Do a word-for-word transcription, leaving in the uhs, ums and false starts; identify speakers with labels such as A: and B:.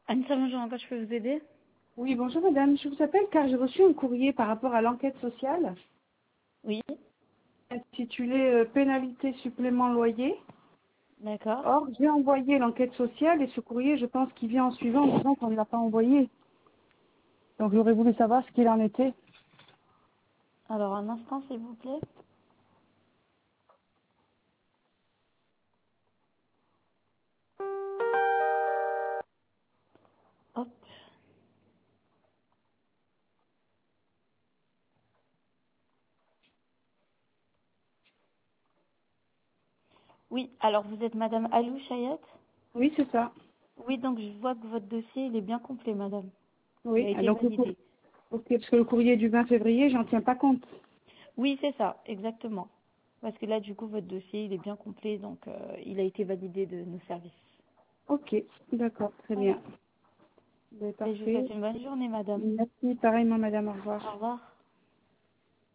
A: Anissa, bonjour, en quoi je peux vous aider?
B: Oui, bonjour madame. Je vous appelle car j'ai reçu un courrier par rapport à l'enquête sociale
A: Oui,
B: intitulé euh, pénalité supplément loyer.
A: d'accord.
B: Or, j'ai envoyé l'enquête sociale et ce courrier, je pense qu'il vient en suivant en disant qu'on ne l'a pas envoyé. Donc j'aurais voulu savoir ce qu'il en était.
A: Alors, un instant, s'il vous plaît. Hop. Oui, alors vous êtes Madame Alou Chayat?
B: Oui, c'est ça.
A: Oui, donc je vois que votre dossier, il est bien complet, Madame. Il
B: Oui,
A: a
B: ah,
A: été
B: donc le courrier.
A: validé.
B: Ok, parce que le courrier du vingt février, j'en tiens pas compte.
A: Oui, c'est ça, exactement. Parce que là, du coup, votre dossier, il est bien complet, donc euh, il a été validé de nos services.
B: Ok, d'accord, très
A: Voilà.
B: bien. Ben,
A: Et je vous souhaite
B: parfait.
A: une bonne journée, Madame.
B: Merci, pareillement madame, au revoir.
A: Au revoir.